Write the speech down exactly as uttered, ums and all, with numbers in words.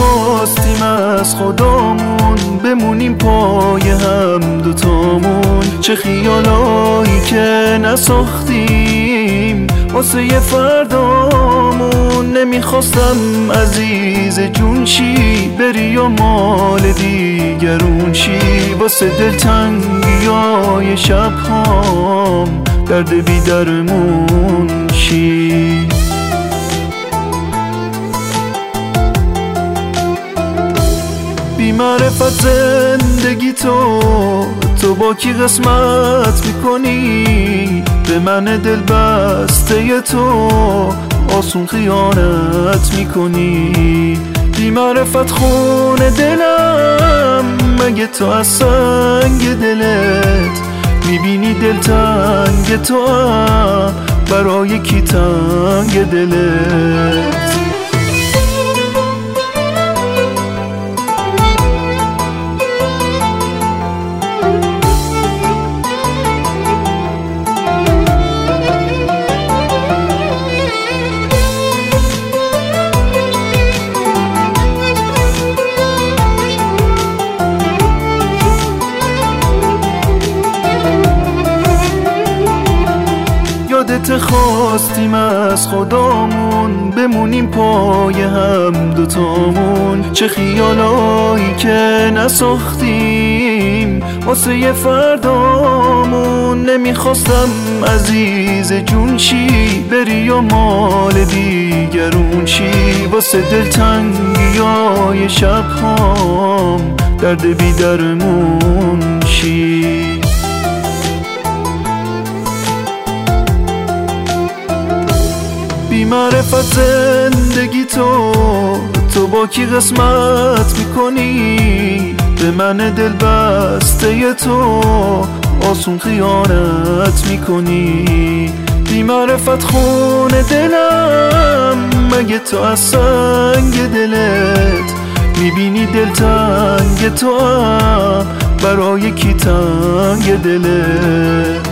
خواستیم از خدامون بمونیم پای هم دوتامون، چه خیالایی که نساختیم واسه یه فردامون. نمیخواستم عزیز جون چی بری و مال دیگرون چی، واسه دلتنگی های شب هام درد بی درمون چی. بی معرفت زندگی تو تو با کی قسمت میکنی؟ به من دل بسته تو آسون خیانت میکنی. بی معرفت خون دلم مگه تو از سنگ دلت میبینی دلتنگ تو برای کی تنگ دلت؟ یادت خواستیم از خدامون بمونیم پای هم دوتامون، چه خیالایی که نساختیم واسه یه فردامون. نمیخواستم عزیز جون چی بری و مال دیگرون چی، واسه دلتنگی های شب هام درد بی درمون چی. بی معرفت زندگی تو تو با کی قسمت میکنی؟ به من دل بسته تو آسون خیانت میکنی. بی معرفت خون دلم مگه تو از سنگ دلت میبینی دلتنگ تو برای کی تنگ دلت؟